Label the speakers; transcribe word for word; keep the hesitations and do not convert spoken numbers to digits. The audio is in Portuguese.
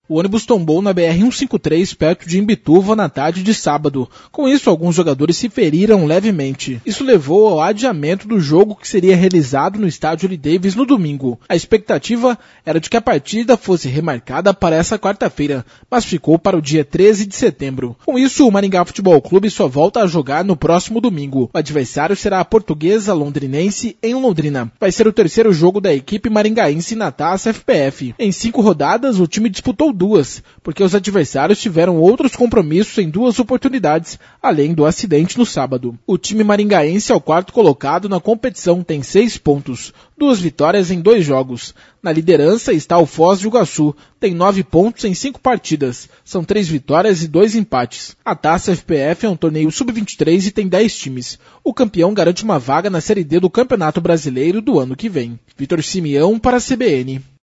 Speaker 1: O ônibus tombou na B R cento e cinquenta e três perto de Imbituva na tarde de sábado. Com isso, alguns jogadores se feriram levemente. Isso levou ao adiamento do jogo que seria realizado no estádio Lee Davis no domingo. A expectativa era de que a partida fosse remarcada para essa quarta-feira, mas ficou para o dia treze de setembro. Com isso, o Maringá Futebol Clube só volta a jogar no próximo domingo. O adversário será a Portuguesa Londrinense em Londrina. Vai ser o terceiro jogo da equipe maringaense na Taça F P F. Em cinco rodadas, o time disputou duas, porque os adversários tiveram outros compromissos em duas oportunidades, além do acidente no sábado. O time maringaense é o quarto colocado na competição, tem seis pontos, duas vitórias em dois jogos. Na liderança está o Foz do Iguaçu, tem nove pontos em cinco partidas, são três vitórias e dois empates. A Taça F P F é um torneio sub vinte e três e tem dez times. O campeão garante uma vaga na Série D do Campeonato Brasileiro do ano que vem. Vitor Simeão para a C B N.